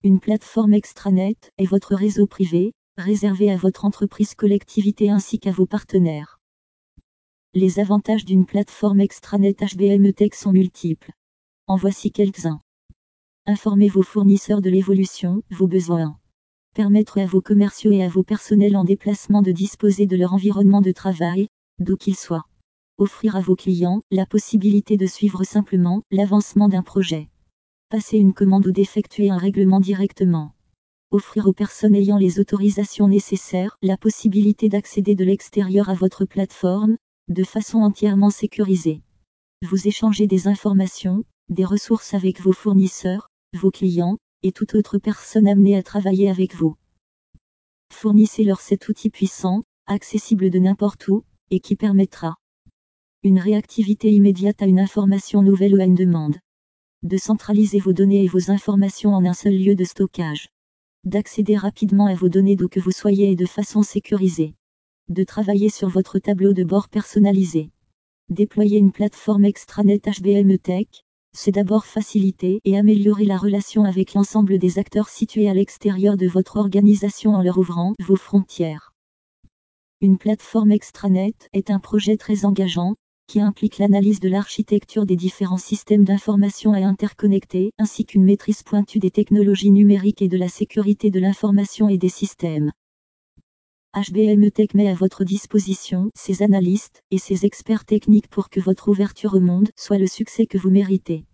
Une plateforme extranet est votre réseau privé, réservé à votre entreprise collectivité ainsi qu'à vos partenaires. Les avantages d'une plateforme extranet HBM Tech sont multiples. En voici quelques-uns. Informez vos fournisseurs de l'évolution, vos besoins. Permettre à vos commerciaux et à vos personnels en déplacement de disposer de leur environnement de travail, d'où qu'il soit. Offrir à vos clients la possibilité de suivre simplement l'avancement d'un projet. Passer une commande ou d'effectuer un règlement directement. Offrir aux personnes ayant les autorisations nécessaires la possibilité d'accéder de l'extérieur à votre plateforme, de façon entièrement sécurisée. Vous échangez des informations, des ressources avec vos fournisseurs, vos clients, et toute autre personne amenée à travailler avec vous. Fournissez-leur cet outil puissant, accessible de n'importe où, et qui permettra une réactivité immédiate à une information nouvelle ou à une demande. De centraliser vos données et vos informations en un seul lieu de stockage. D'accéder rapidement à vos données d'où que vous soyez et de façon sécurisée. De travailler sur votre tableau de bord personnalisé. Déployer une plateforme extranet HBM Tech, c'est d'abord faciliter et améliorer la relation avec l'ensemble des acteurs situés à l'extérieur de votre organisation en leur ouvrant vos frontières. Une plateforme extranet est un projet très engageant, qui implique l'analyse de l'architecture des différents systèmes d'information à interconnecter, ainsi qu'une maîtrise pointue des technologies numériques et de la sécurité de l'information et des systèmes. HBM Tech met à votre disposition ses analystes et ses experts techniques pour que votre ouverture au monde soit le succès que vous méritez.